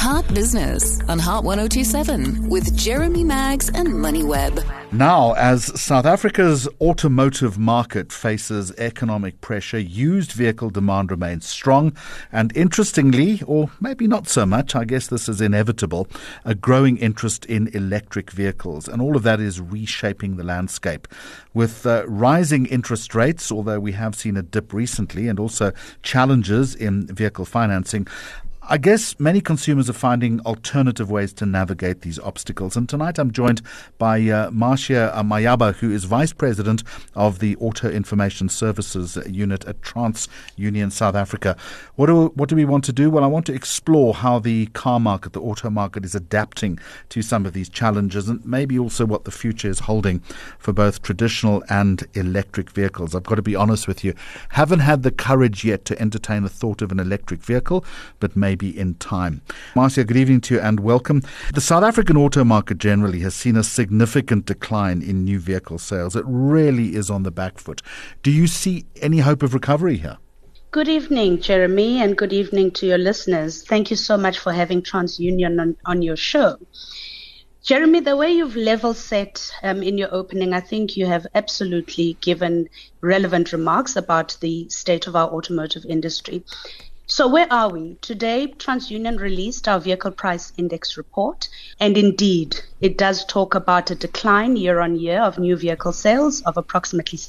Heart Business on Heart 1027 with Jeremy Maggs and MoneyWeb. Now, as South Africa's automotive market faces economic pressure, used vehicle demand remains strong. And interestingly, or maybe not so much, I guess this is inevitable, a growing interest in electric vehicles. And all of that is reshaping the landscape. With rising interest rates, although we have seen a dip recently, and also challenges in vehicle financing, I guess many consumers are finding alternative ways to navigate these obstacles. And tonight I'm joined by Marcia Mayaba, who is Vice President of the Auto Information Services Unit at TransUnion South Africa. What do we want to do? Well, I want to explore how the car market, the auto market, is adapting to some of these challenges, and maybe also what the future is holding for both traditional and electric vehicles. I've got to be honest with you, haven't had the courage yet to entertain the thought of an electric vehicle, but maybe in time. Marcia, good evening to you and welcome. The South African auto market generally has seen a significant decline in new vehicle sales. It really is on the back foot. Do you see any hope of recovery here? Good evening, Jeremy, and good evening to your listeners. Thank you so much for having TransUnion on your show. Jeremy, the way you've level set in your opening, I think you have absolutely given relevant remarks about the state of our automotive industry. So where are we? Today, TransUnion released our Vehicle Price Index report, and indeed, it does talk about a decline year on year of new vehicle sales of approximately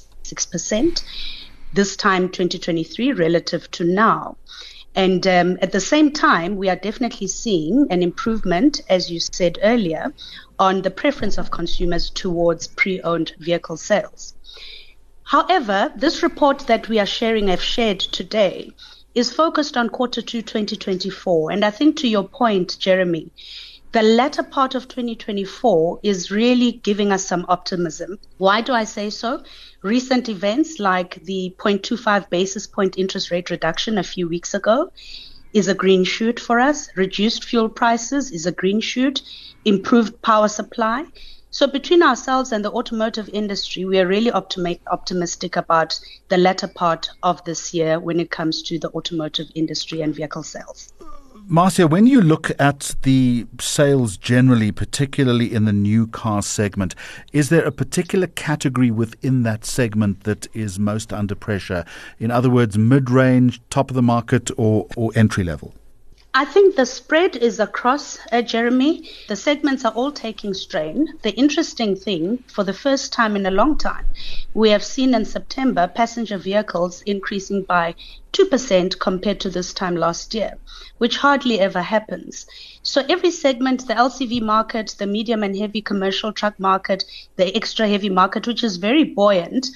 6%, this time 2023 relative to now. And at the same time, we are definitely seeing an improvement, as you said earlier, on the preference of consumers towards pre-owned vehicle sales. However, this report that we are sharing, I've shared today, is focused on Q2 2024. And I think to your point, Jeremy, the latter part of 2024 is really giving us some optimism. Why do I say so? Recent events like the 0.25 basis point interest rate reduction a few weeks ago is a green shoot for us. Reduced fuel prices is a green shoot. Improved power supply. So between ourselves and the automotive industry, we are really optimistic about the latter part of this year when it comes to the automotive industry and vehicle sales. Marcia, when you look at the sales generally, particularly in the new car segment, is there a particular category within that segment that is most under pressure? In other words, mid-range, top of the market, or entry level? I think the spread is across, Jeremy. The segments are all taking strain. The interesting thing, for the first time in a long time, we have seen in September passenger vehicles increasing by 2% compared to this time last year, which hardly ever happens. So every segment, the LCV market, the medium and heavy commercial truck market, the extra heavy market, which is very buoyant,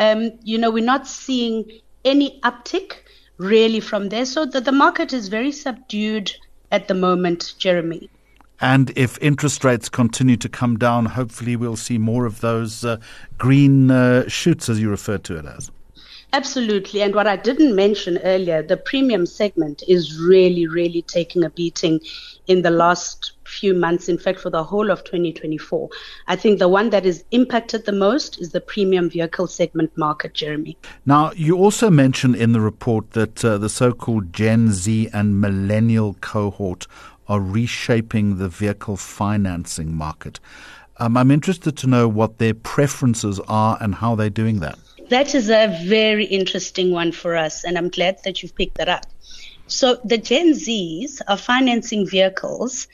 we're not seeing any uptick really from there. So the market is very subdued at the moment, Jeremy. And if interest rates continue to come down, hopefully we'll see more of those green shoots, as you referred to it as. Absolutely. And what I didn't mention earlier, the premium segment is really, really taking a beating in the last few months, in fact, for the whole of 2024. I think the one that is impacted the most is the premium vehicle segment market, Jeremy. Now, you also mentioned in the report that the so-called Gen Z and millennial cohort are reshaping the vehicle financing market. I'm interested to know what their preferences are and how they're doing that. That is a very interesting one for us, and I'm glad that you've picked that up. So the Gen Zs are financing vehicles.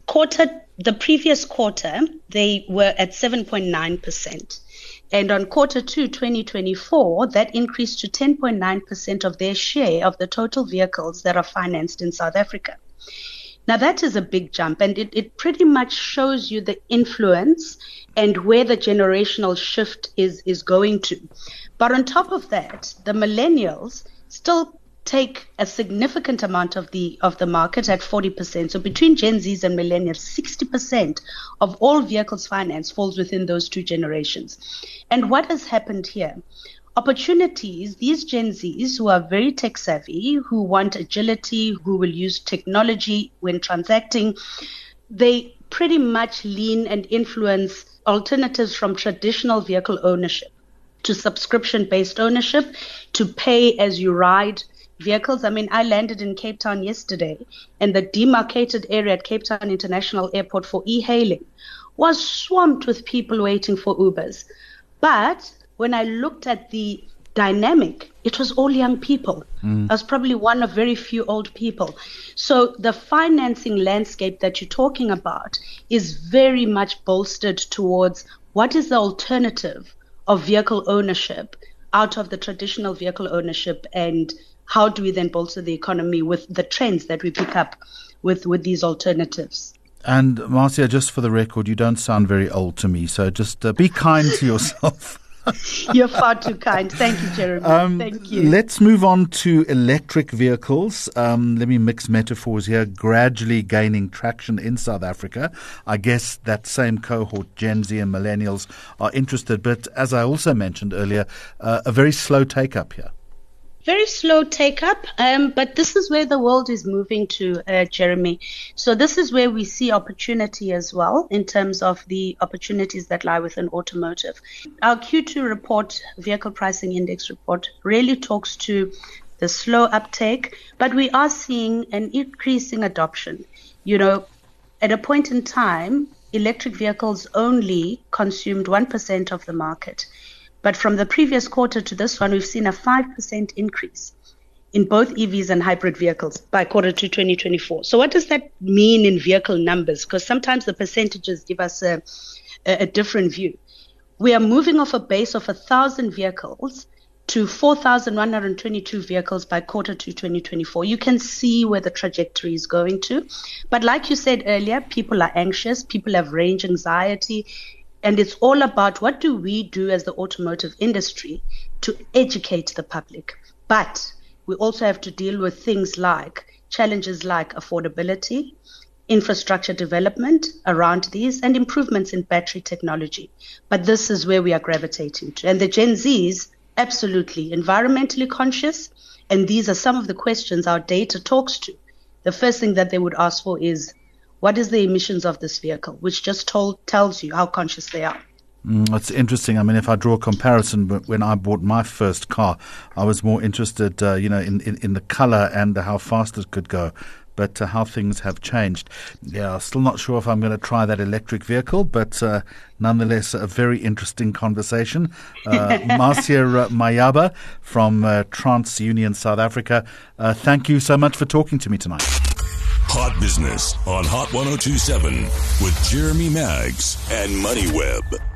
The previous quarter, they were at 7.9%. And on Q2 2024, that increased to 10.9% of their share of the total vehicles that are financed in South Africa. Now, that is a big jump, and it pretty much shows you the influence and where the generational shift is going to. But on top of that, the millennials still take a significant amount of the market at 40%. So between Gen Zs and millennials, 60% of all vehicles financed falls within those two generations. And what has happened here? Opportunities, these Gen Zs who are very tech savvy, who want agility, who will use technology when transacting, they pretty much lean and influence alternatives from traditional vehicle ownership to subscription-based ownership, to pay as you ride vehicles. I mean, I landed in Cape Town yesterday, and the demarcated area at Cape Town International Airport for e-hailing was swamped with people waiting for Ubers. But when I looked at the dynamic, it was all young people. I was probably one of very few old people. So the financing landscape that you're talking about is very much bolstered towards what is the alternative of vehicle ownership out of the traditional vehicle ownership, and how do we then bolster the economy with the trends that we pick up with these alternatives. And Marcia, just for the record, you don't sound very old to me, so just be kind to yourself. You're far too kind. Thank you, Jeremy. Thank you. Let's move on to electric vehicles. Let me mix metaphors here. Gradually gaining traction in South Africa. I guess that same cohort, Gen Z and millennials, are interested. But as I also mentioned earlier, a very slow take-up here. Very slow take-up, but this is where the world is moving to, Jeremy. So this is where we see opportunity as well in terms of the opportunities that lie within automotive. Our Q2 report, Vehicle Pricing Index report, really talks to the slow uptake, but we are seeing an increasing adoption. You know, at a point in time, electric vehicles only consumed 1% of the market. But from the previous quarter to this one, we've seen a 5% increase in both EVs and hybrid vehicles by quarter to 2024. So what does that mean in vehicle numbers? Because sometimes the percentages give us a different view. We are moving off a base of 1,000 vehicles to 4,122 vehicles by quarter to 2024. You can see where the trajectory is going to. But like you said earlier, people are anxious, people have range anxiety. And it's all about what do we do as the automotive industry to educate the public. But we also have to deal with things like challenges like affordability, infrastructure development around these, and improvements in battery technology. But this is where we are gravitating to. And the Gen Zs, absolutely environmentally conscious. And these are some of the questions our data talks to. The first thing that they would ask for is, what is the emissions of this vehicle, which just tells you how conscious they are. It's interesting. I mean, if I draw a comparison, but when I bought my first car, I was more interested, in the color and how fast it could go. But how things have changed. Yeah, still not sure if I'm going to try that electric vehicle, but nonetheless, a very interesting conversation. Marcia Mayaba from TransUnion South Africa, thank you so much for talking to me tonight. Hot Business on Hot 102.7 with Jeremy Maggs and MoneyWeb.